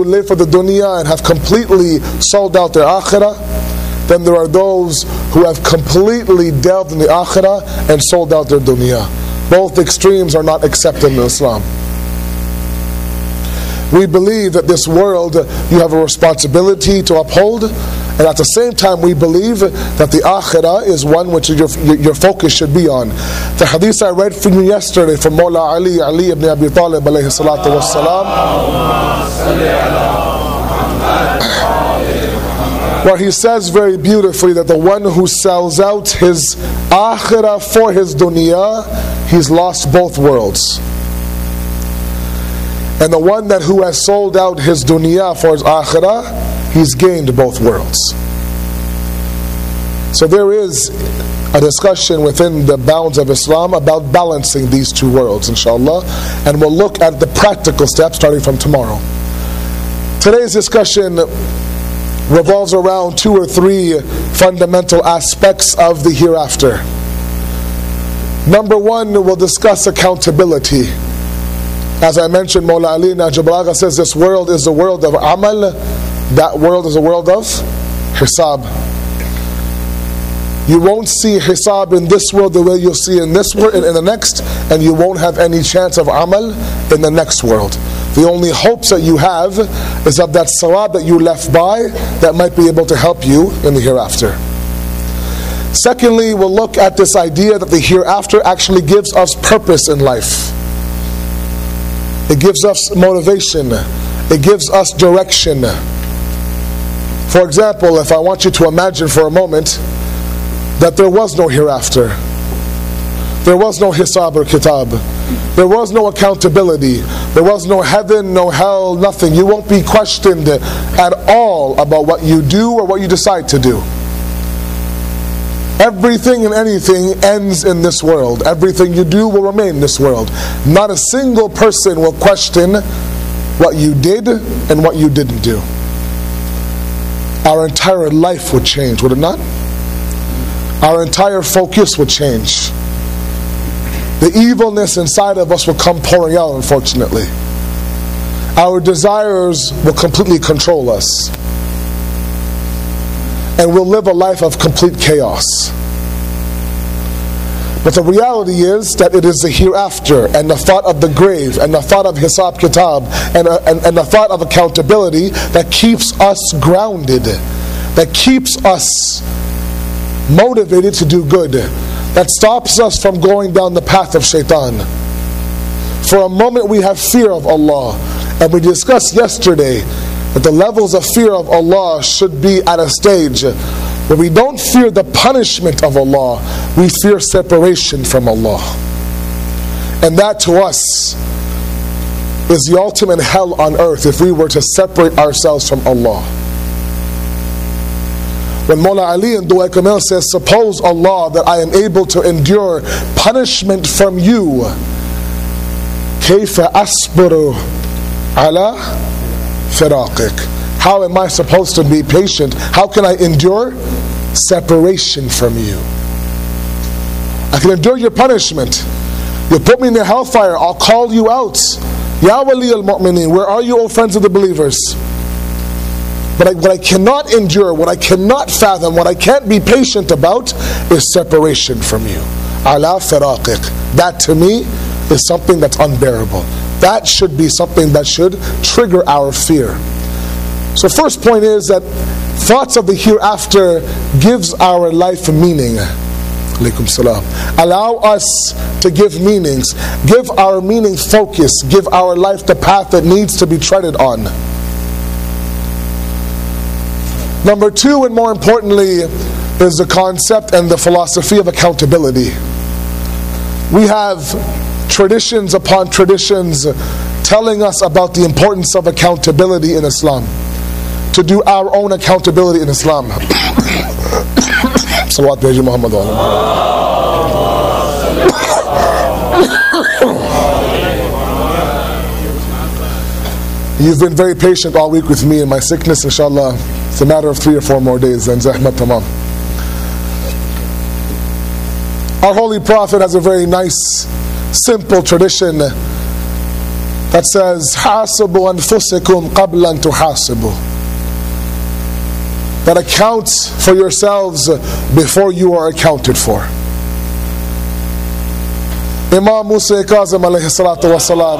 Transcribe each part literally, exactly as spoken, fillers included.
who live for the dunya and have completely sold out their akhirah. Then there are those who have completely delved in the akhirah and sold out their dunya. Both extremes are not accepted in Islam. We believe that this world you have a responsibility to uphold, and at the same time we believe that the akhirah is one which your, your focus should be on. The hadith I read for you yesterday from Mawla Ali, Ali ibn Abi Talib alayhi salatu wassalam, where he says very beautifully that the one who sells out his akhirah for his dunya, he's lost both worlds. And the one that who has sold out his dunya for his akhirah, he's gained both worlds. So there is a discussion within the bounds of Islam about balancing these two worlds, inshallah. And we'll look at the practical steps starting from tomorrow. Today's discussion revolves around two or three fundamental aspects of the hereafter. Number one, we'll discuss accountability. As I mentioned, Mawla Ali Najib Balagha says this world is a world of amal, that world is a world of hisab. You won't see hisab in this world the way you'll see in this world, in, in the next, and you won't have any chance of amal in the next world. The only hopes that you have is of that sawab that you left by that might be able to help you in the hereafter. Secondly, we'll look at this idea that the hereafter actually gives us purpose in life. It gives us motivation. It gives us direction. For example, if I want you to imagine for a moment that there was no hereafter, there was no hisab or kitab, there was no accountability, there was no heaven, no hell, nothing. You won't be questioned at all about what you do or what you decide to do. Everything and anything ends in this world. Everything you do will remain in this world. Not a single person will question what you did and what you didn't do. Our entire life would change, would it not? Our entire focus would change. The evilness inside of us will come pouring out, unfortunately. Our desires will completely control us. And we'll live a life of complete chaos. But the reality is that it is the hereafter, and the thought of the grave, and the thought of hisab kitab, and, uh, and, and the thought of accountability that keeps us grounded, that keeps us motivated to do good, that stops us from going down the path of shaitan. For a moment we have fear of Allah, and we discussed yesterday that the levels of fear of Allah should be at a stage where we don't fear the punishment of Allah, we fear separation from Allah. And that to us is the ultimate hell on earth if we were to separate ourselves from Allah. When Mawla Ali in Dua Kamil says, suppose Allah that I am able to endure punishment from you, كيف أصبر على فراقك. How am I supposed to be patient? How can I endure separation from you? I can endure your punishment. You put me in the hellfire, I'll call you out. Ya wali al-mu'mineen, where are you, O friends of the believers? But I, what I cannot endure, what I cannot fathom, what I can't be patient about is separation from you. Ala firaqik. That to me is something that's unbearable. That should be something that should trigger our fear. So first point is that thoughts of the hereafter gives our life meaning. Alaykum salam. Allow us to give meanings. Give our meaning focus. Give our life the path that needs to be treaded on. Number two, and more importantly, is the concept and the philosophy of accountability. We have traditions upon traditions telling us about the importance of accountability in Islam. To do our own accountability in Islam. Salawat bi Muhammad. You've been very patient all week with me in my sickness, inshallah. It's a matter of three or four more days, then zahmat tamam. Our Holy Prophet has a very nice, simple tradition that says, حَاسِبُوا أَنفُسِكُمْ قَبْلَ أَن تُحَاسِبُوا, that accounts for yourselves before you are accounted for. Imam Musa Kazim alayhi salatu wa salam,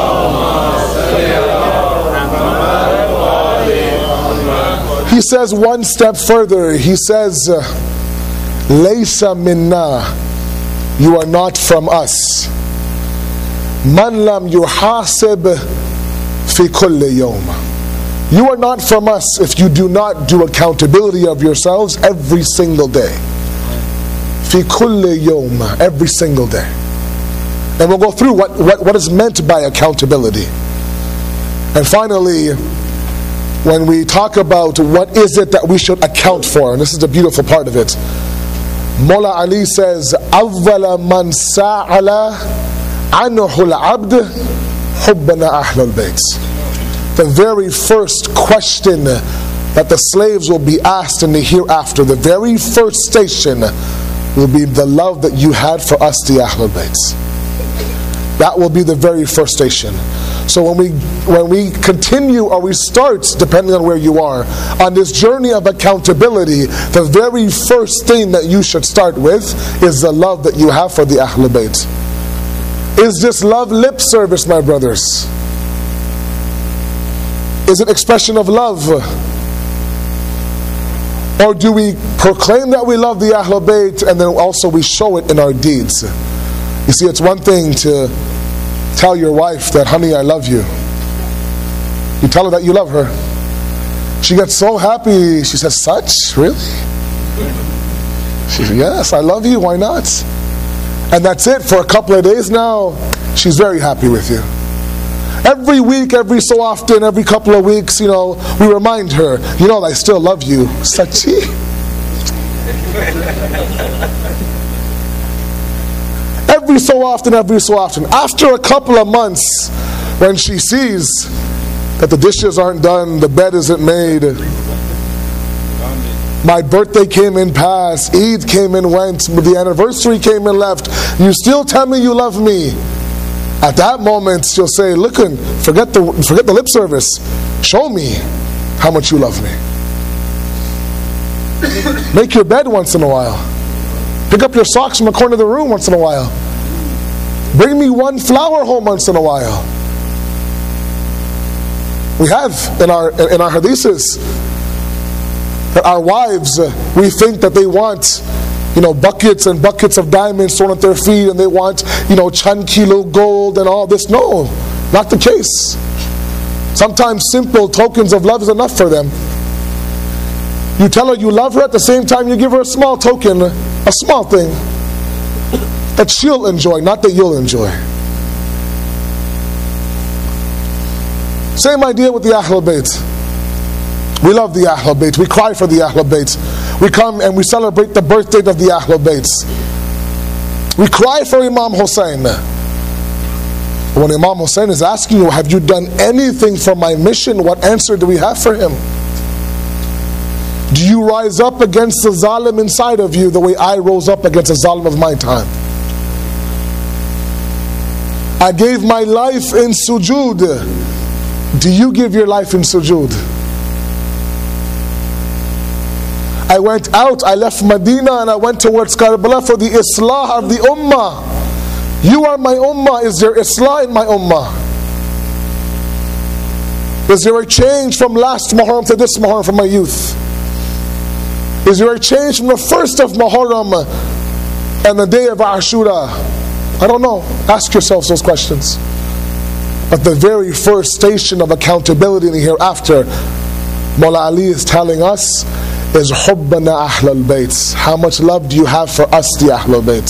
he says one step further. He says, Laysa minna, you are not from us. Man lam yuhasib fi kulli yawm, you are not from us if you do not do accountability of yourselves every single day. Fi kulli yawm, every single day. And we'll go through what, what, what is meant by accountability. And finally, when we talk about what is it that we should account for, and this is the beautiful part of it, Mullah Ali says, أَوَّلَ مَنْ سَأَلَ عَنْهُ الْعَبْدِ حُبَّنَا أَهْلَ الْبَيْتِ. The very first question that the slaves will be asked in the hereafter, the very first station will be the love that you had for us, the Ahlul Bayt. That will be the very first station. So when we when we continue or we start, depending on where you are, on this journey of accountability, the very first thing that you should start with is the love that you have for the Ahlul Bayt. Is this love lip service, my brothers? Is it expression of love? Or do we proclaim that we love the Ahlul Bayt and then also we show it in our deeds? You see, it's one thing to tell your wife that, honey, I love you. You tell her that you love her. She gets so happy. She says, such? Really? She says, yes, I love you. Why not? And that's it. For a couple of days now, she's very happy with you. Every week, every so often, every couple of weeks, you know, we remind her, you know, I still love you. Sachi. Every so often, every so often. After a couple of months, when she sees that the dishes aren't done, the bed isn't made, my birthday came and passed, Eid came and went, the anniversary came and left, you still tell me you love me. At that moment, she'll say, look, forget the, forget the lip service. Show me how much you love me. Make your bed once in a while. Pick up your socks from the corner of the room once in a while. Bring me one flower home once in a while. We have in our in our hadiths that our wives, uh, we think that they want, you know, buckets and buckets of diamonds thrown at their feet, and they want, you know, chan kilo gold and all this. No, not the case. Sometimes simple tokens of love is enough for them. You tell her you love her, at the same time you give her a small token, a small thing that she'll enjoy, not that you'll enjoy. Same idea with the Ahlul Bayt. We love the Ahlul Bayt. We cry for the Ahlul Bayt. We come and we celebrate the birthday of the Ahlul Bayt. We cry for Imam Hussein. When Imam Hussein is asking you, have you done anything for my mission? What answer do we have for him? Do you rise up against the zalim inside of you the way I rose up against the zalim of my time? I gave my life in sujood. Do you give your life in sujood? I went out, I left Medina and I went towards Karbala for the Islah of the Ummah. You are my Ummah. Is there Islah in my Ummah? Is there a change from last Muharram to this Muharram for my youth? Is there a change from the first of Muharram and the day of Ashura? I don't know. Ask yourselves those questions. But the very first station of accountability in the hereafter, Mullah Ali is telling us, is Hubbana Ahlul Bayt. How much love do you have for us, the Ahlul Bayt?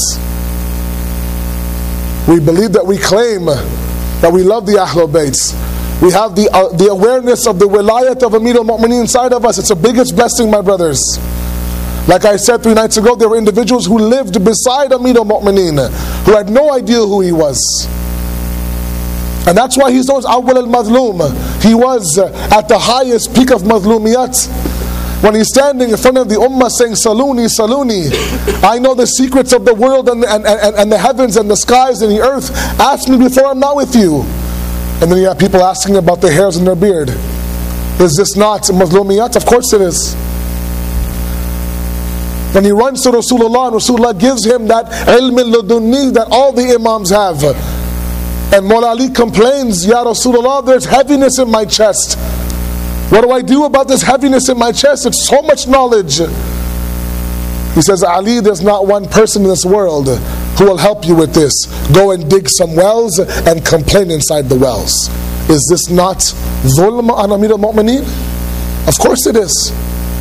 We believe that we claim that we love the Ahlul Bayt. We have the uh, the awareness of the wilayat of Amir al-Mu'mineen inside of us. It's the biggest blessing, my brothers. Like I said three nights ago, there were individuals who lived beside Amir al-Mu'mineen, who had no idea who he was. And that's why he's known as Awwal al-Madhloom. He was uh, at the highest peak of Madhlumiyat. When he's standing in front of the Ummah saying, Saluni, Saluni, I know the secrets of the world and, and, and, and the heavens and the skies and the earth. Ask me before I'm not with you. And then you have people asking about the hairs in their beard. Is this not mazlumiyat? Of course it is. When he runs to Rasulullah and Rasulullah gives him that ilm al-ladunni that all the imams have. And Mawla Ali complains, Ya Rasulullah, there's heaviness in my chest. What do I do about this heaviness in my chest? It's so much knowledge. He says, Ali, there's not one person in this world who will help you with this. Go and dig some wells and complain inside the wells. Is this not dhulm on Amir al-Mu'mineen? Of course it is.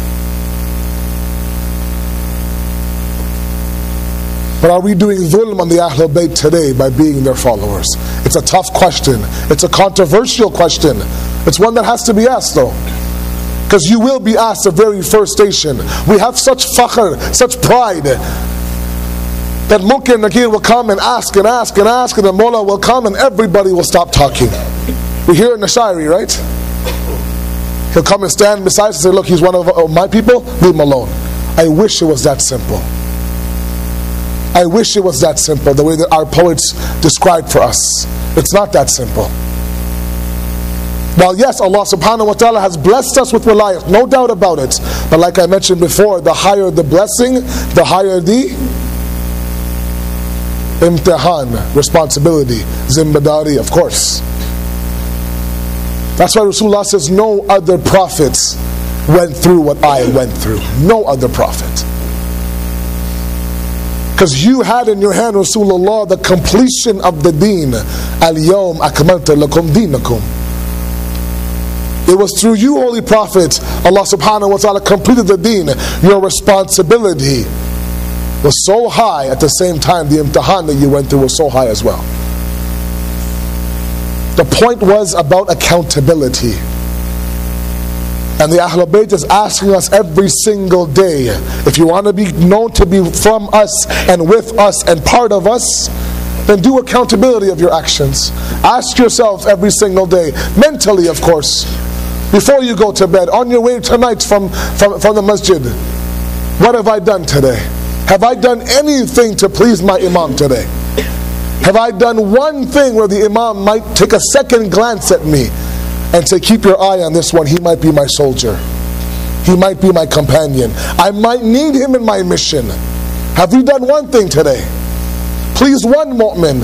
But are we doing dhulm on the Ahlul Bayt today by being their followers? It's a tough question. It's a controversial question. It's one that has to be asked though. Because you will be asked the very first station. We have such fakhr, such pride, that Munkar and Nakir will come and ask and ask and ask, and the Mullah will come and everybody will stop talking. We hear it in the Shairi, right? He'll come and stand beside us and say, look, he's one of my people, leave him alone. I wish it was that simple. I wish it was that simple, the way that our poets described for us. It's not that simple. While yes, Allah subhanahu wa ta'ala has blessed us with wilayat, no doubt about it. But like I mentioned before, the higher the blessing, the higher the imtihan, responsibility, zimbadari, of course. That's why Rasulullah says, no other prophets went through what I went through. No other prophet. Because you had in your hand, Rasulullah, the completion of the deen. Al-yawm akmaltu lakum dinakum. It was through you, Holy Prophet, Allah subhanahu wa ta'ala completed the deen. Your responsibility was so high, at the same time the imtihan that you went through was so high as well. The point was about accountability. And the Ahlul Bayt is asking us every single day, if you want to be known to be from us and with us and part of us, then do accountability of your actions. Ask yourself every single day, mentally of course, before you go to bed, on your way tonight from, from, from the masjid, what have I done today? Have I done anything to please my imam today? Have I done one thing where the imam might take a second glance at me and say, keep your eye on this one, he might be my soldier, he might be my companion, I might need him in my mission. Have we done one thing today? Please, one mu'min.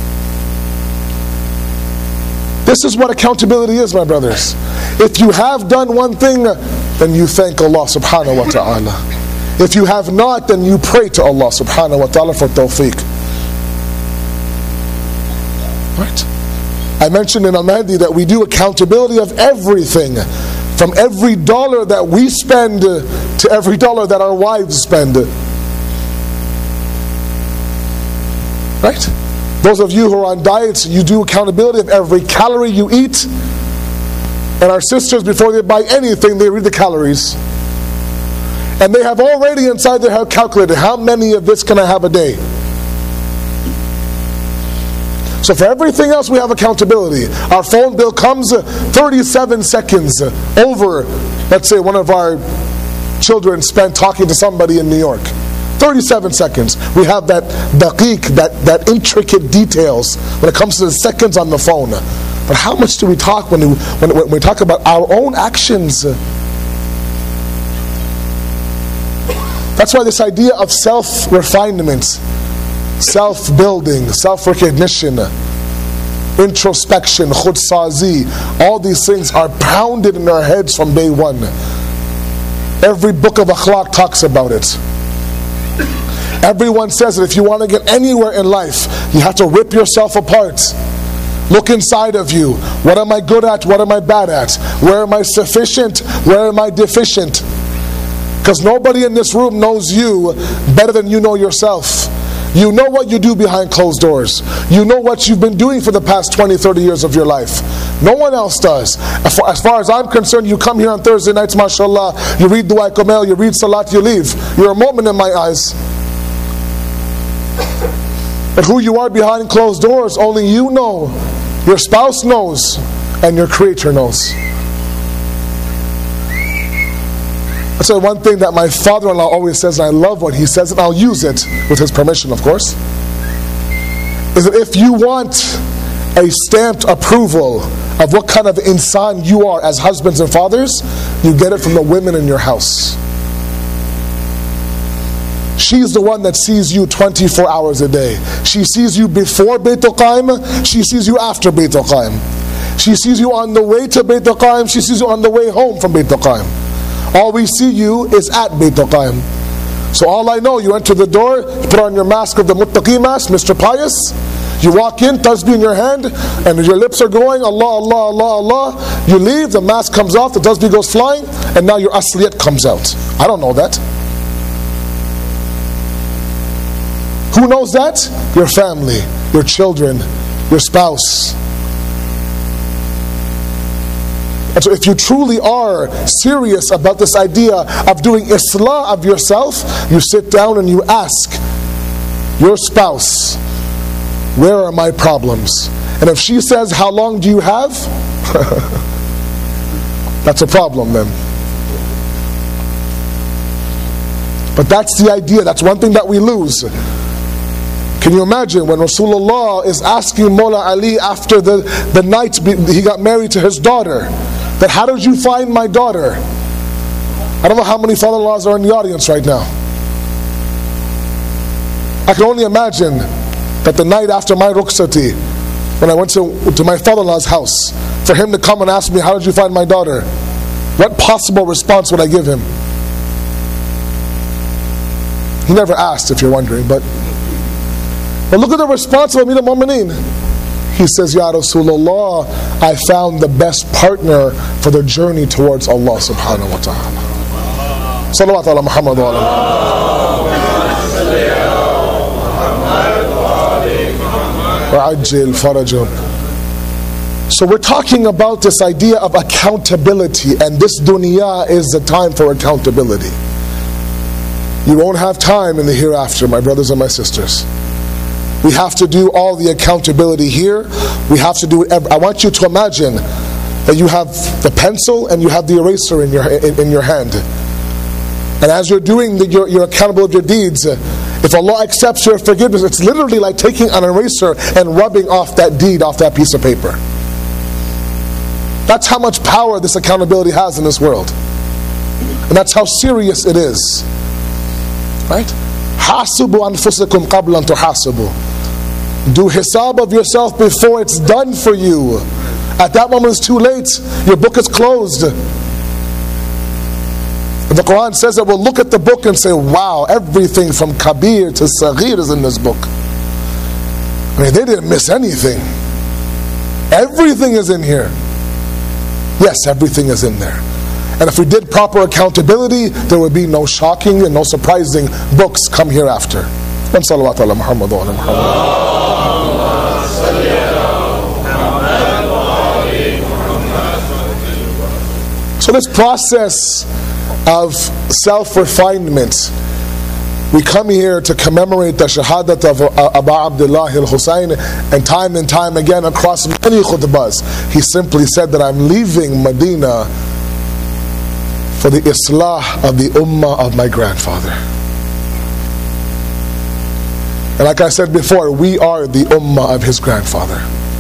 This is what accountability is, my brothers. If you have done one thing, then you thank Allah subhanahu wa ta'ala. If you have not, then you pray to Allah subhanahu wa ta'ala for tawfiq. Right? I mentioned in Al-Mahdi that we do accountability of everything, from every dollar that we spend to every dollar that our wives spend. Right? Those of you who are on diets, you do accountability of every calorie you eat. And our sisters, before they buy anything, they read the calories. And they have already inside their head calculated, how many of this can I have a day? So for everything else we have accountability. Our phone bill comes thirty-seven seconds over, let's say one of our children spent talking to somebody in New York. thirty-seven seconds. We have that daqiq, that, that intricate details when it comes to the seconds on the phone. But how much do we talk when we, when, when we talk about our own actions? That's why this idea of self-refinement, self-building, self-recognition, introspection, khudsazi, all these things are pounded in our heads from day one. Every book of akhlaq talks about it. Everyone says that if you want to get anywhere in life, you have to rip yourself apart. Look inside of you. What am I good at? What am I bad at? Where am I sufficient? Where am I deficient? Because nobody in this room knows you better than you know yourself. You know what you do behind closed doors. You know what you've been doing for the past twenty, thirty years of your life. No one else does. As far, as far as I'm concerned, you come here on Thursday nights, mashallah, you read Dua Kamel, you read Salat, you leave. You're a mu'min in my eyes. But who you are behind closed doors, only you know, your spouse knows, and your Creator knows. That's why one thing that my father-in-law always says, and I love what he says, and I'll use it with his permission, of course, is that if you want a stamped approval of what kind of insan you are as husbands and fathers, you get it from the women in your house. She's the one that sees you twenty-four hours a day. She sees you before Beit al-Qaim, she sees you after Beit al-Qaim. She sees you on the way to Beit al-Qaim, she sees you on the way home from Beit al-Qaim. All we see you is at Beit al-Qaim. So all I know, you enter the door, you put on your mask of the Muttaqi mask, Mister Pious, you walk in, tasbih in your hand, and your lips are going, Allah, Allah, Allah, Allah. You leave, the mask comes off, the tasbih goes flying, and now your asliyat comes out. I don't know that. Who knows that? Your family, your children, your spouse. And so if you truly are serious about this idea of doing islah of yourself, you sit down and you ask your spouse, where are my problems? And if she says, how long do you have? That's a problem then. But that's the idea. That's one thing that we lose. Can you imagine when Rasulullah is asking Mawla Ali after the, the night he got married to his daughter, that how did you find my daughter? I don't know how many father-in-laws are in the audience right now. I can only imagine that the night after my rukhsati, when I went to, to my father-in-law's house, for him to come and ask me, how did you find my daughter? What possible response would I give him? He never asked, if you're wondering, but But look at the response of Amir al-Mu'mineen. He says, Ya Rasulullah, I found the best partner for the journey towards Allah subhanahu wa ta'ala. Salawat ala Muhammad wa ala farajum. So we're talking about this idea of accountability, and this dunya is the time for accountability. You won't have time in the hereafter, my brothers and my sisters. We have to do all the accountability here. We have to do it. I want you to imagine that you have the pencil and you have the eraser in your in, in your hand. And as you're doing the, you're, you're accountable of your deeds. If Allah accepts your forgiveness, it's literally like taking an eraser and rubbing off that deed off that piece of paper. That's how much power this accountability has in this world. And that's how serious it is. Right? Hasibu anfusakum qabla an tuhasabu. Do hisab of yourself before it's done for you. At that moment it's too late. Your book is closed. And the Quran says that we'll look at the book and say, wow, everything from Kabir to Saghir is in this book. I mean, they didn't miss anything. Everything is in here. Yes, everything is in there. And if we did proper accountability, there would be no shocking and no surprising books come hereafter. And salawat ala Muhammad wa ala Muhammad. So this process of self-refinement, we come here to commemorate the shahadat of Abu Abdullah al-Husayn, and time and time again across many khutbahs, he simply said that I'm leaving Medina for the islah of the ummah of my grandfather. And like I said before, we are the ummah of his grandfather.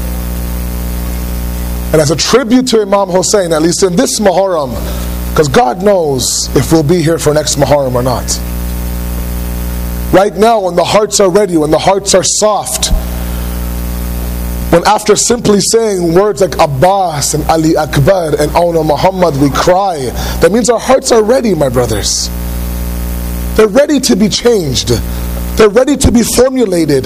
And as a tribute to Imam Hussein, at least in this Muharram, because God knows if we'll be here for next Muharram or not. Right now, when the hearts are ready, when the hearts are soft, when after simply saying words like Abbas and Ali Akbar and Awna Muhammad, we cry, that means our hearts are ready, my brothers. They're ready to be changed. They're ready to be formulated.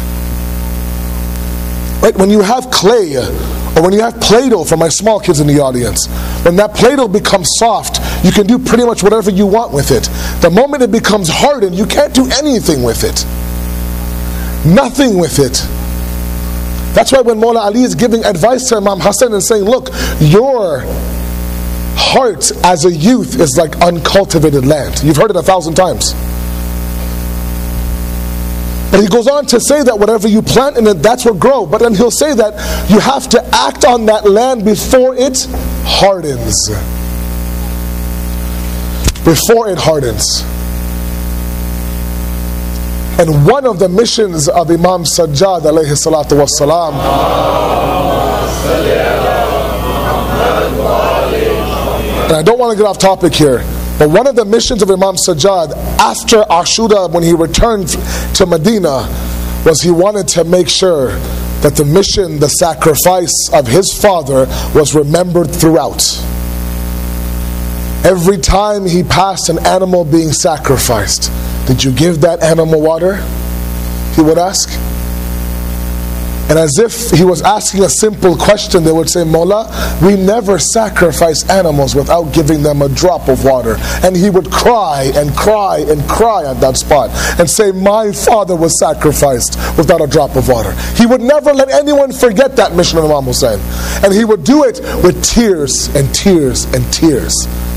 Right? When you have clay, or when you have Play-Doh, for my small kids in the audience, when that Play-Doh becomes soft, you can do pretty much whatever you want with it. The moment it becomes hardened, you can't do anything with it. Nothing with it. That's why when Mawla Ali is giving advice to Imam Hassan and saying, look, your heart as a youth is like uncultivated land. You've heard it a thousand times. But he goes on to say that whatever you plant in it, that's what grows. But then he'll say that you have to act on that land before it hardens. Before it hardens. And one of the missions of Imam Sajjad alayhi salatu wassalam, and I don't want to get off topic here, but one of the missions of Imam Sajjad after Ashura, when he returned to Medina, was he wanted to make sure that the mission, the sacrifice of his father was remembered throughout. Every time he passed an animal being sacrificed, did you give that animal water? He would ask. And as if he was asking a simple question, they would say, Mawla, we never sacrifice animals without giving them a drop of water. And he would cry and cry and cry at that spot and say, my father was sacrificed without a drop of water. He would never let anyone forget that mission of Imam Hussein. And he would do it with tears and tears and tears.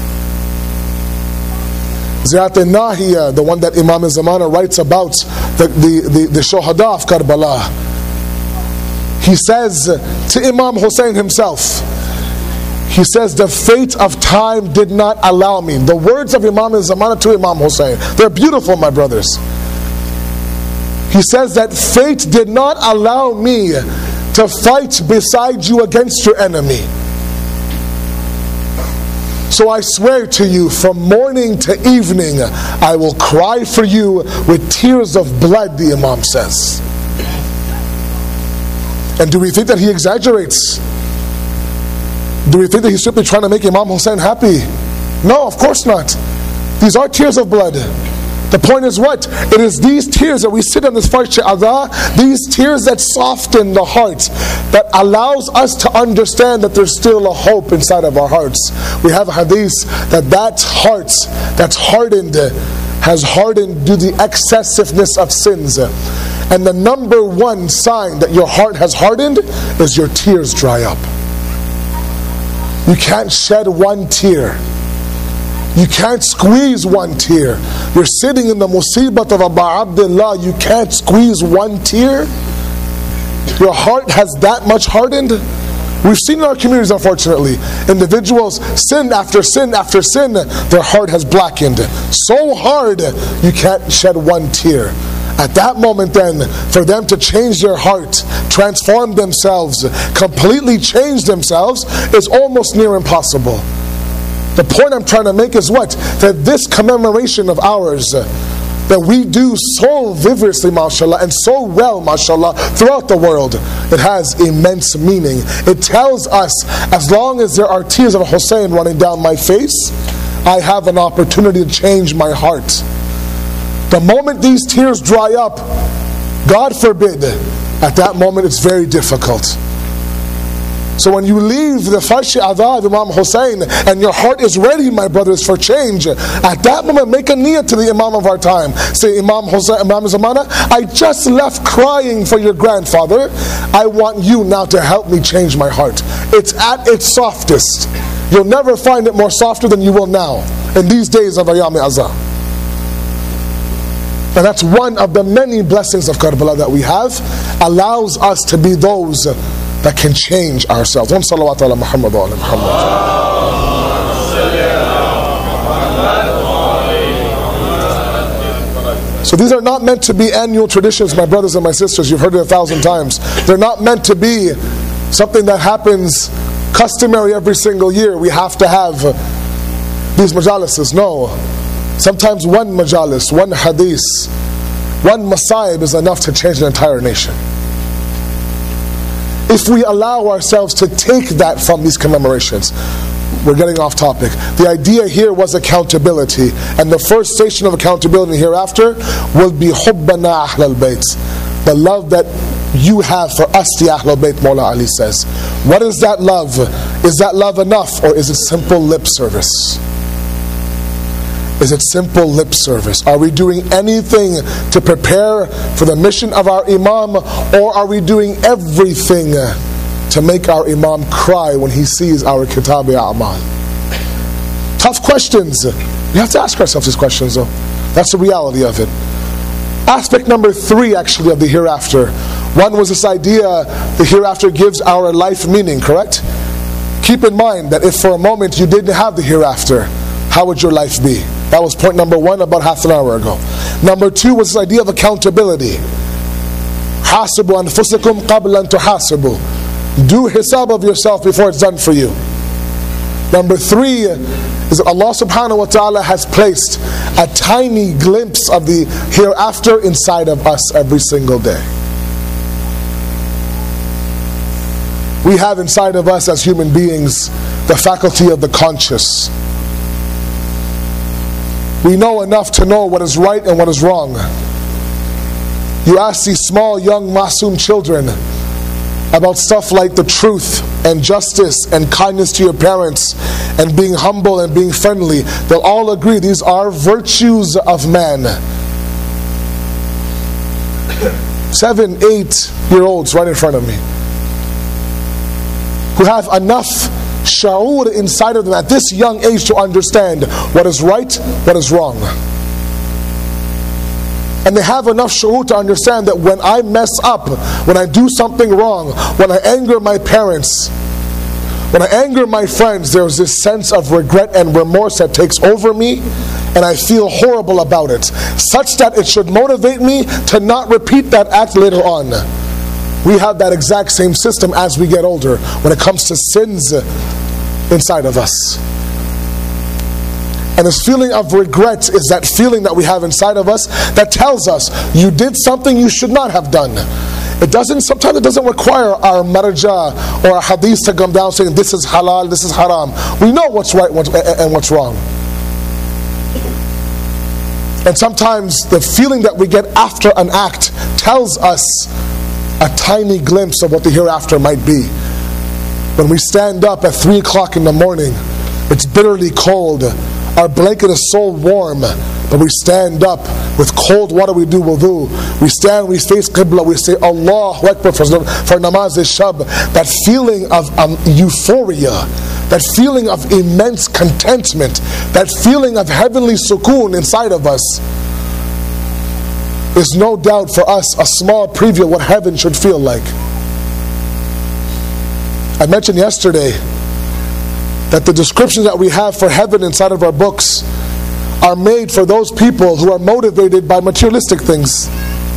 Ziyat al-Nahiya, the one that Imam Zamana writes about, the, the, the, the Shuhada of Karbala, he says to Imam Hussein himself, he says, the fate of time did not allow me. The words of Imam Zamana to Imam Hussein, they're beautiful, my brothers. He says that fate did not allow me to fight beside you against your enemy. So I swear to you, from morning to evening, I will cry for you with tears of blood, the Imam says. And do we think that he exaggerates? Do we think that he's simply trying to make Imam Hussein happy? No, of course not. These are tears of blood. The point is what? It is these tears that we sit on this Farsh Adha, these tears that soften the heart, that allows us to understand that there's still a hope inside of our hearts. We have a hadith that that heart that's hardened has hardened due to the excessiveness of sins. And the number one sign that your heart has hardened is your tears dry up. You can't shed one tear. You can't squeeze one tear. You're sitting in the musibat of Abu Abdullah, you can't squeeze one tear. Your heart has that much hardened. We've seen in our communities, unfortunately, individuals sin after sin after sin, their heart has blackened so hard you can't shed one tear. At that moment then, for them to change their heart, transform themselves, completely change themselves, is almost near impossible. The point I'm trying to make is what? That this commemoration of ours, that we do so vigorously, mashallah, and so well, mashallah, throughout the world, it has immense meaning. It tells us, as long as there are tears of Hussein running down my face, I have an opportunity to change my heart. The moment these tears dry up, God forbid, at that moment it's very difficult. So when you leave the Farsh Adha of Imam Hussein and your heart is ready, my brothers, for change, at that moment make a niyyah to the Imam of our time. Say, Imam Hussein, Imam Zamana, I just left crying for your grandfather. I want you now to help me change my heart. It's at its softest. You'll never find it more softer than you will now in these days of Ayam Azha. And that's one of the many blessings of Karbala that we have, allows us to be those that can change ourselves. One salawat ala Muhammad wa ala Muhammad. So these are not meant to be annual traditions, my brothers and my sisters. You've heard it a thousand times. They're not meant to be something that happens customary every single year. We have to have these majalises. No. Sometimes one majalis, one hadith, one masayib is enough to change an entire nation. If we allow ourselves to take that from these commemorations. We're getting off topic. The idea here was accountability. And the first station of accountability hereafter will be hubbana ahlal bayt. The love that you have for us, the Ahlul Bayt, Mawla Ali says. What is that love? Is that love enough, or is it simple lip service? Is it simple lip service? Are we doing anything to prepare for the mission of our Imam, or are we doing everything to make our Imam cry when he sees our Kitab-e A'mal? Tough questions. We have to ask ourselves these questions though. That's the reality of it. Aspect number three actually of the hereafter. One was this idea, the hereafter gives our life meaning, correct? Keep in mind that if for a moment you didn't have the hereafter, how would your life be? That was point number one about half an hour ago. Number two was this idea of accountability. حَاسِبُوا أَنفُسَكُمْ قَبْلَ أَن تُحَاسِبُوا. Do hisab of yourself before it's done for you. Number three is that Allah subhanahu wa ta'ala has placed a tiny glimpse of the hereafter inside of us every single day. We have inside of us as human beings the faculty of the conscious. We know enough to know what is right and what is wrong. You ask these small, young, masoom children about stuff like the truth and justice and kindness to your parents and being humble and being friendly. They'll all agree these are virtues of man. Seven, eight year olds right in front of me who have enough sha'ur inside of them at this young age to understand what is right, what is wrong. And they have enough sha'ur to understand that when I mess up, when I do something wrong, when I anger my parents, when I anger my friends, there's this sense of regret and remorse that takes over me, and I feel horrible about it, such that it should motivate me to not repeat that act later on. We have that exact same system as we get older when it comes to sins inside of us. And this feeling of regret is that feeling that we have inside of us that tells us you did something you should not have done. It doesn't, sometimes it doesn't require our marja or our hadith to come down saying this is halal, this is haram. We know what's right and what's wrong. And sometimes the feeling that we get after an act tells us a tiny glimpse of what the hereafter might be. When we stand up at three o'clock in the morning, it's bitterly cold, our blanket is so warm, but we stand up with cold water, we do wudu, we stand, we face Qibla, we say Allahu Akbar for, for namaz al-shab. That feeling of um, euphoria, that feeling of immense contentment, that feeling of heavenly sukoon inside of us is no doubt for us a small preview of what heaven should feel like. I mentioned yesterday that the descriptions that we have for heaven inside of our books are made for those people who are motivated by materialistic things.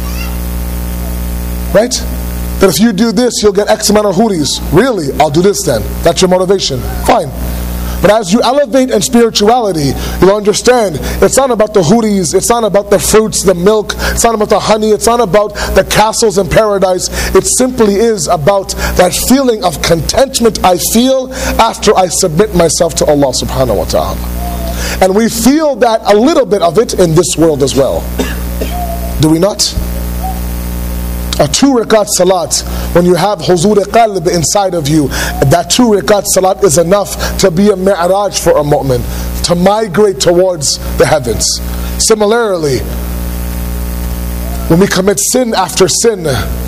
Right? That if you do this, you'll get X amount of huris. Really? I'll do this then. That's your motivation. Fine. But as you elevate in spirituality, you'll understand it's not about the huris, it's not about the fruits, the milk, it's not about the honey, it's not about the castles in paradise. It simply is about that feeling of contentment I feel after I submit myself to Allah subhanahu wa ta'ala. And we feel that a little bit of it in this world as well. Do we not? A two rakat salat, when you have huzur qalb inside of you, that two rakat salat is enough to be a mi'raj for a mu'min, to migrate towards the heavens. Similarly, when we commit sin after sin,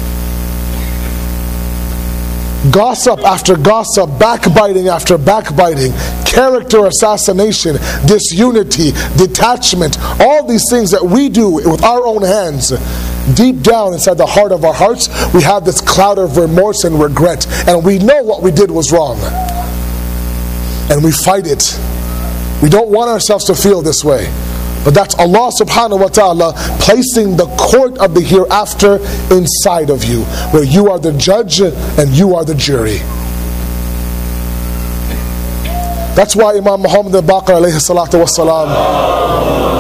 gossip after gossip, backbiting after backbiting, character assassination, disunity, detachment, all these things that we do with our own hands, deep down inside the heart of our hearts, we have this cloud of remorse and regret, and we know what we did was wrong, and we fight it. We don't want ourselves to feel this way, but that's Allah subhanahu wa ta'ala placing the court of the hereafter inside of you, where you are the judge and you are the jury. That's why Imam Muhammad al-Baqir alayhi salatu wassalam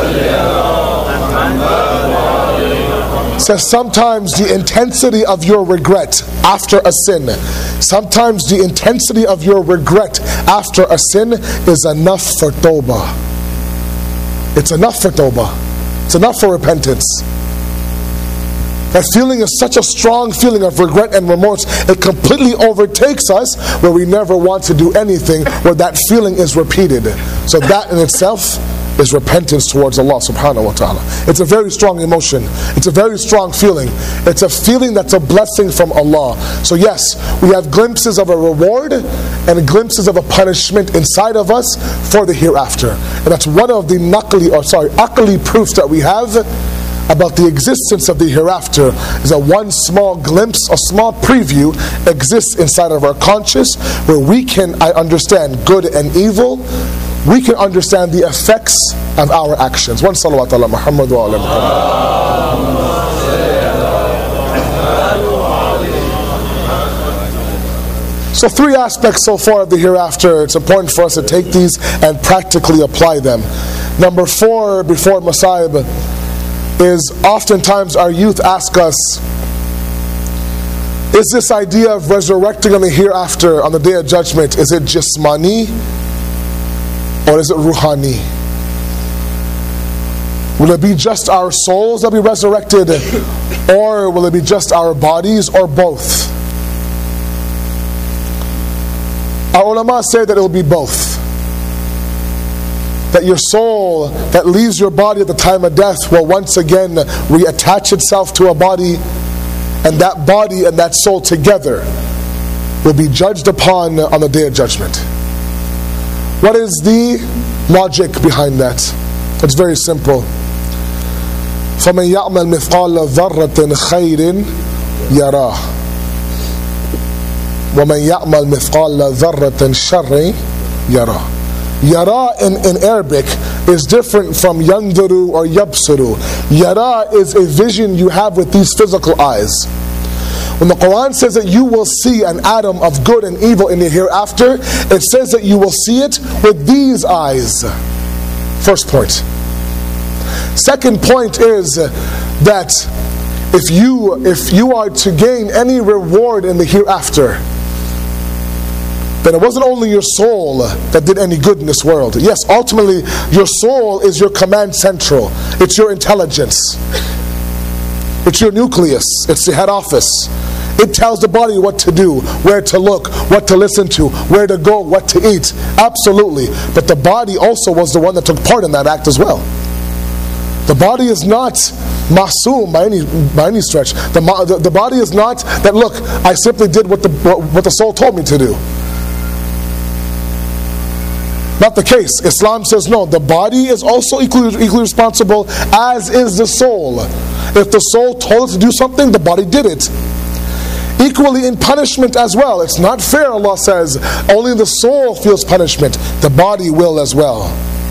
says sometimes the intensity of your regret after a sin, sometimes the intensity of your regret after a sin is enough for tawbah. It's enough for tawbah. It's enough for repentance. That feeling is such a strong feeling of regret and remorse, it completely overtakes us where we never want to do anything where that feeling is repeated. So that in itself is repentance towards Allah subhanahu wa ta'ala. It's a very strong emotion. It's a very strong feeling. It's a feeling that's a blessing from Allah. So yes, we have glimpses of a reward and glimpses of a punishment inside of us for the hereafter. And that's one of the naqli, or sorry, aqli proofs that we have about the existence of the hereafter, is that one small glimpse, a small preview exists inside of our conscious, where we can I understand good and evil. We can understand the effects of our actions. One salawat ala Muhammad wa ala Muhammad. So three aspects so far of the hereafter. It's important for us to take these and practically apply them. Number four, before Masaib, is oftentimes our youth ask us, is this idea of resurrecting on the hereafter, on the Day of Judgment, is it jismani or is it ruhani? Will it be just our souls that be resurrected, or will it be just our bodies, or both? Our ulama say that it will be both. That your soul that leaves your body at the time of death will once again reattach itself to a body, and that body and that soul together will be judged upon on the Day of Judgment. What is the logic behind that? It's very simple. فَمَنْ يَعْمَلْ مِثْقَالَ ذَرَّةٍ خَيْرٍ يَرَاهُ وَمَنْ يَعْمَلْ مِثْقَالَ ذَرَّةٍ شَرٍّ يَرَاهُ. Yara in, in Arabic is different from yanduru or yabsuru. Yara is a vision you have with these physical eyes. When the Quran says that you will see an atom of good and evil in the hereafter, it says that you will see it with these eyes. First point. Second point is that if you if you are to gain any reward in the hereafter, then it wasn't only your soul that did any good in this world. Yes, ultimately, your soul is your command central. It's your intelligence. It's your nucleus. It's the head office. It tells the body what to do, where to look, what to listen to, where to go, what to eat. Absolutely. But the body also was the one that took part in that act as well. The body is not masoom by any by any stretch. The, the, the body is not that, look, I simply did what the, what the soul told me to do. Not the case. Islam says no, the body is also equally, equally responsible, as is the soul. If the soul told it to do something, the body did it. Equally in punishment as well. It's not fair, Allah says, only the soul feels punishment. The body will as well.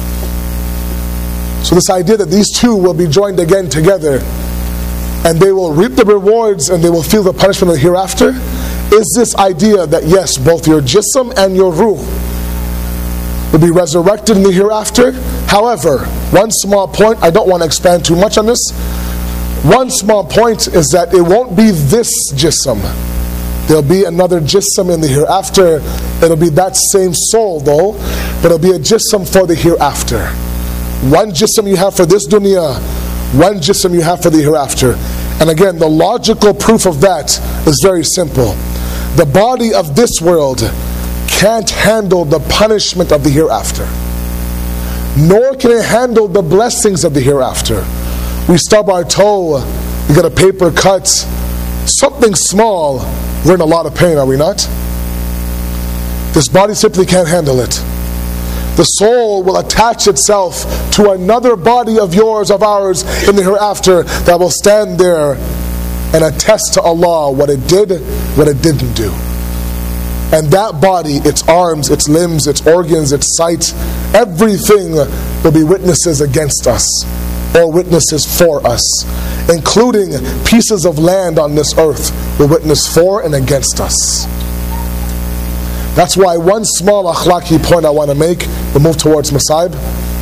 So this idea that these two will be joined again together, and they will reap the rewards and they will feel the punishment of the hereafter, is this idea that yes, both your jism and your ruh will be resurrected in the hereafter. However, one small point, I don't want to expand too much on this. One small point is that it won't be this jism. There'll be another jism in the hereafter. It'll be that same soul though, but it'll be a jism for the hereafter. One jism you have for this dunya, one jism you have for the hereafter. And again, the logical proof of that is very simple. The body of this world can't handle the punishment of the hereafter, nor can it handle the blessings of the hereafter. We stub our toe, we get a paper cut, something small, we're in a lot of pain, are we not? This body simply can't handle it. The soul will attach itself to another body of yours, of ours, in the hereafter, that will stand there and attest to Allah what it did, what it didn't do. And that body, its arms, its limbs, its organs, its sight, everything will be witnesses against us, or witnesses for us, including pieces of land on this earth will witness for and against us. That's why one small akhlaqi point I want to make, we'll move towards Masaib.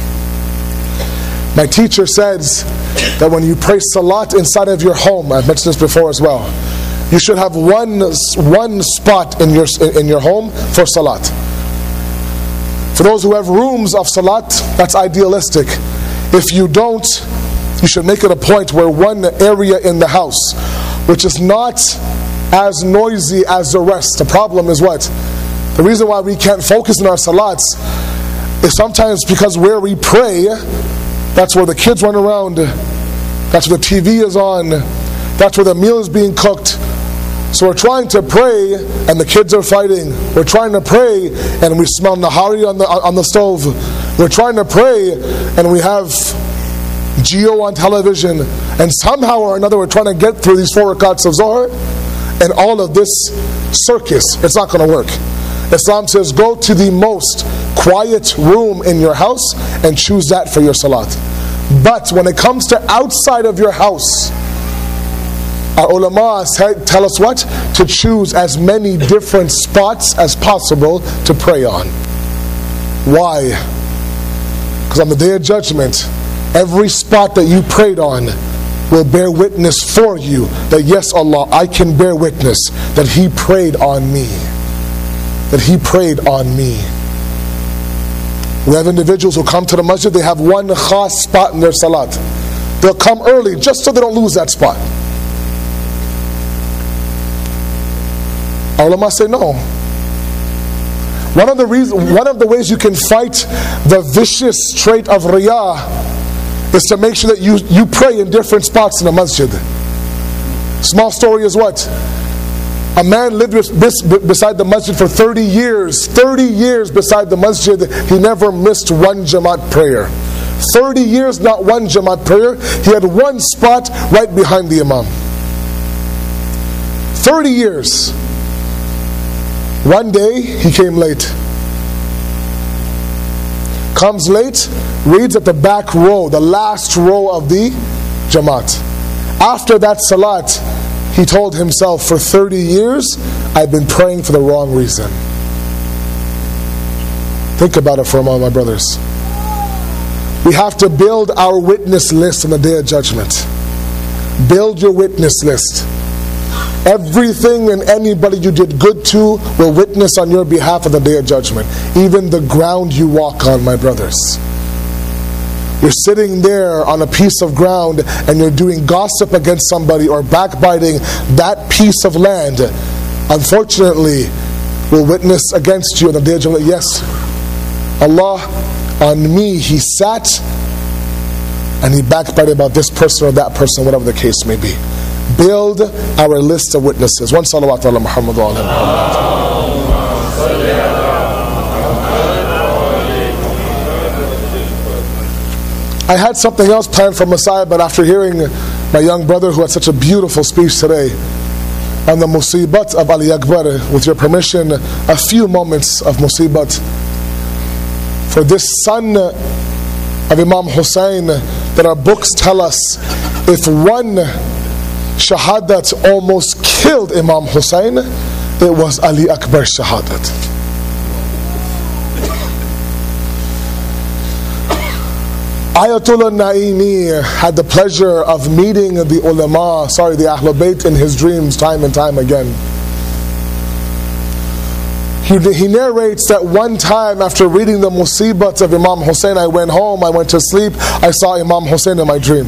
My teacher says that when you pray salat inside of your home, I've mentioned this before as well, you should have one one spot in your in your home for salat. For those who have rooms of salat, that's idealistic. If you don't, you should make it a point where one area in the house, which is not as noisy as the rest. The problem is what? The reason why we can't focus in our salats is sometimes because where we pray, that's where the kids run around, that's where the T V is on, that's where the meal is being cooked. So we're trying to pray and the kids are fighting. We're trying to pray and we smell nahari on the on the stove. We're trying to pray and we have Geo on television, and somehow or another we're trying to get through these four rakats of Zohar, and all of this circus, it's not going to work. Islam says go to the most quiet room in your house and choose that for your salat. But when it comes to outside of your house, our ulama tell us what? To choose as many different spots as possible to pray on. Why? Because on the Day of Judgment, every spot that you prayed on will bear witness for you that yes, Allah, I can bear witness that he prayed on me. That he prayed on me. We have individuals who come to the masjid, they have one khas spot in their salat. They'll come early just so they don't lose that spot. Our ulama say no. One of the reasons, one of the ways you can fight the vicious trait of riyah is to make sure that you, you pray in different spots in the masjid. Small story is what? A man lived beside the masjid for thirty years. thirty years beside the masjid, he never missed one Jamaat prayer. thirty years, not one Jamaat prayer. He had one spot right behind the Imam. thirty years. One day, he came late. Comes late, reads at the back row, the last row of the Jamaat. After that salat, he told himself, for thirty years, I've been praying for the wrong reason. Think about it for a moment, my brothers. We have to build our witness list on the Day of Judgment. Build your witness list. Everything and anybody you did good to will witness on your behalf on the Day of Judgment. Even the ground you walk on, my brothers. You're sitting there on a piece of ground and you're doing gossip against somebody or backbiting, that piece of land, unfortunately, will witness against you on the Day of Judgment. Yes, Allah, on me, He sat and He backbited about this person or that person, whatever the case may be. Build our list of witnesses. One salawat ala Muhammad wa ala Muhammad. I had something else planned for Messiah, but after hearing my young brother who had such a beautiful speech today on the musibat of Ali Akbar, with your permission, a few moments of musibat for this son of Imam Hussein that our books tell us if one shahadat almost killed Imam Hussein, it was Ali Akbar shahadat. Ayatollah Naimi had the pleasure of meeting the ulama, sorry, the Ahlul Bayt in his dreams time and time again. He, he narrates that one time after reading the musibat of Imam Hussein, I went home, I went to sleep, I saw Imam Hussein in my dream.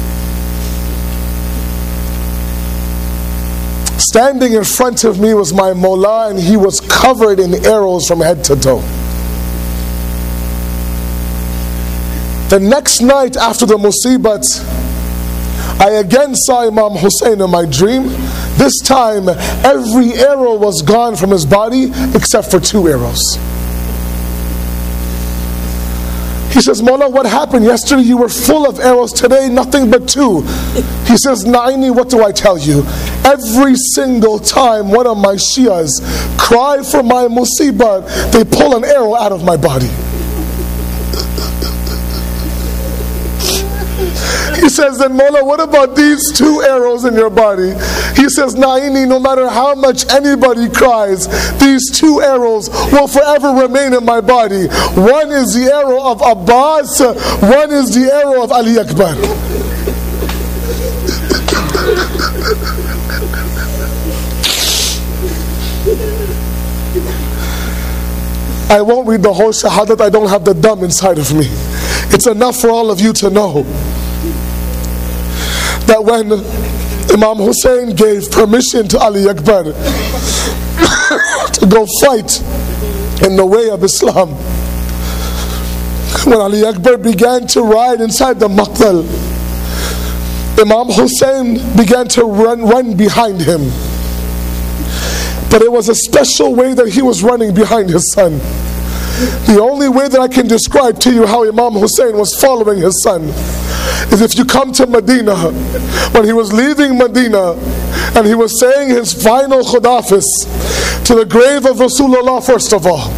Standing in front of me was my Mawla, and he was covered in arrows from head to toe. The next night after the musibat, I again saw Imam Hussein in my dream. This time, every arrow was gone from his body except for two arrows. He says, Mawla, what happened? Yesterday you were full of arrows, today nothing but two. He says, Naini, what do I tell you? Every single time one of my Shias cry for my musibat, they pull an arrow out of my body. He says, then Mawla, what about these two arrows in your body? He says, Naini, no matter how much anybody cries, these two arrows will forever remain in my body. One is the arrow of Abbas, one is the arrow of Ali Akbar. I won't read the whole shahadat, I don't have the dam inside of me. It's enough for all of you to know that when Imam Hussein gave permission to Ali Akbar to go fight in the way of Islam, when Ali Akbar began to ride inside the Maqtal, Imam Hussein began to run, run behind him. But it was a special way that he was running behind his son. The only way that I can describe to you how Imam Hussein was following his son is if you come to Medina, when he was leaving Medina and he was saying his final khudafis to the grave of Rasulullah first of all.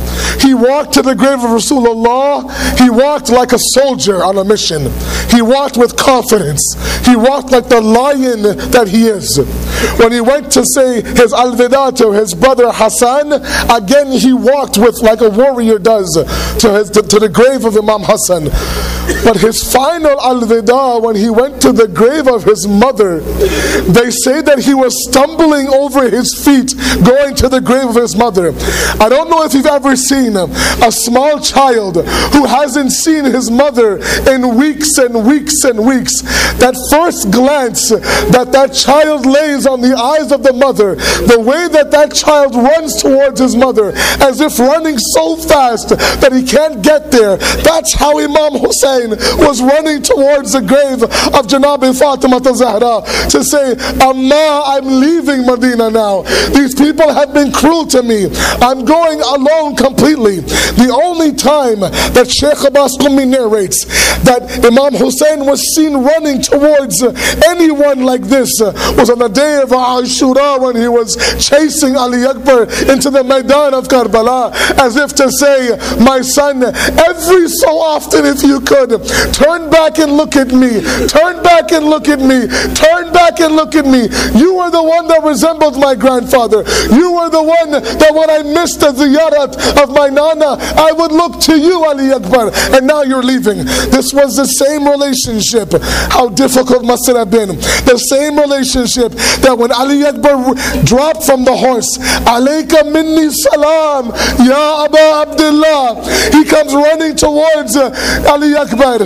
He walked to the grave of Rasulullah. He walked like a soldier on a mission. He walked with confidence. He walked like the lion that he is. When he went to say his al-Vida to his brother Hassan, again he walked with like a warrior does to, his, to, to the grave of Imam Hassan. But his final al-Vida, when he went to the grave of his mother, they say that he was stumbling over his feet going to the grave of his mother. I don't know if you've ever seen a small child who hasn't seen his mother in weeks and weeks and weeks. That first glance that that child lays on the eyes of the mother, the way that that child runs towards his mother as if running so fast that he can't get there, that's how Imam Hussein was running towards the grave of Janab Fatima Zahra to say, Amma, I'm leaving Medina now. These people have been cruel to me. I'm going alone completely. The only time that Sheikh Abbas Qummi narrates that Imam Hussein was seen running towards anyone like this was on the day of Ashura, when he was chasing Ali Akbar into the Maidan of Karbala, as if to say, my son, every so often if you could, turn back and look at me, turn back and look at me, turn back and look at me. You were the one that resembled my grandfather. You were the one that when I missed the ziyarat of my nana, I would look to you, Ali Akbar, and now you're leaving. This was the same relationship. How difficult must it have been? The same relationship that when Ali Akbar dropped from the horse, Alayka minni salam, Ya Aba Abdullah, he comes running towards uh, Ali Akbar.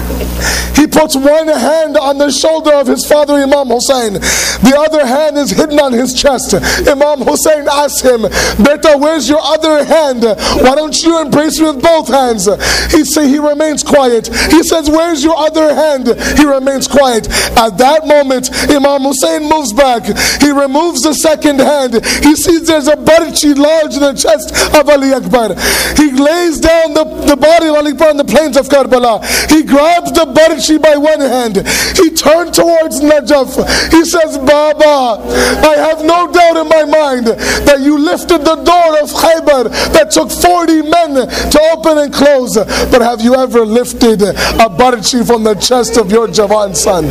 He puts one hand on the shoulder of his father Imam Hussein. The other hand is hidden on his chest. Imam Hussein asks him, Beta, where's your other hand? Why don't you embrace me with both hands? He say he remains quiet. He says, where's your other hand? He remains quiet. At that moment, Imam Hussein moves back. He removes the second hand. He sees there's a barchi lodged in the chest of Ali Akbar. He lays down the, the body of Ali Akbar on the plains of Karbala. He grabs the barchi by one hand. He turned towards Najaf. He says, Baba, I have no doubt in my mind that you lifted the door of Khaybar that took forty men to open and close. But have you ever lifted a barchi from the chest of your Javan son?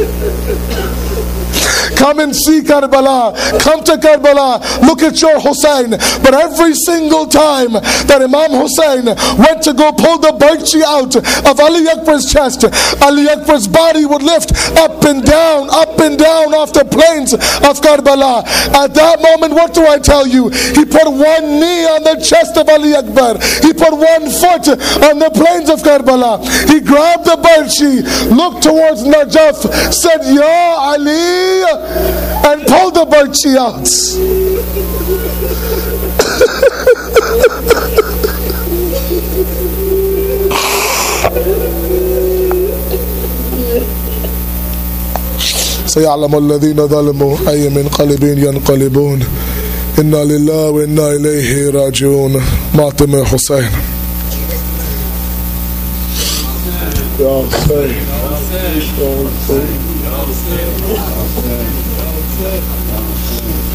Come and see Karbala. Come to Karbala. Look at your Hussein. But every single time that Imam Hussein went to go pull the barchi out of Ali Akbar's chest, Ali Akbar's body would lift up and down, up and down off the plains of Karbala. At that moment, what do I tell you? He put one knee on the chest of Ali Akbar. He put one foot on the plains of Karbala. He grabbed the barchi, looked towards Najaf, said, Ya Ali, and pulled the barchi out. سيعلم الذين ظلموا أي منقلب ينقلبون إنا لله وإنا إليه راجعون. ماطمة حسين. يا حسين.